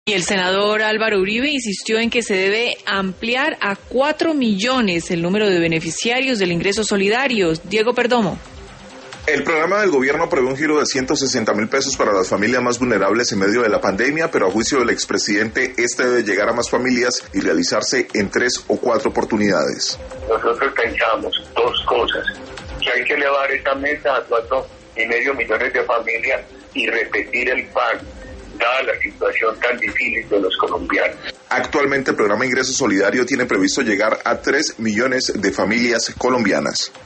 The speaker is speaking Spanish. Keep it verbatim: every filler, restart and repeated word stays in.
Y el senador Álvaro Uribe insistió en que se debe ampliar a cuatro millones el número de beneficiarios del ingreso solidario. Diego Perdomo. El programa del gobierno prevé un giro de ciento sesenta mil pesos para las familias más vulnerables en medio de la pandemia, pero a juicio del expresidente, este debe llegar a más familias y realizarse en tres o cuatro oportunidades. Nosotros pensamos dos cosas, que hay que elevar esta meta a cuatro y medio millones de familias y repetir el pago, dada la situación tan difícil de los colombianos. Actualmente el programa Ingreso Solidario tiene previsto llegar a tres millones de familias colombianas.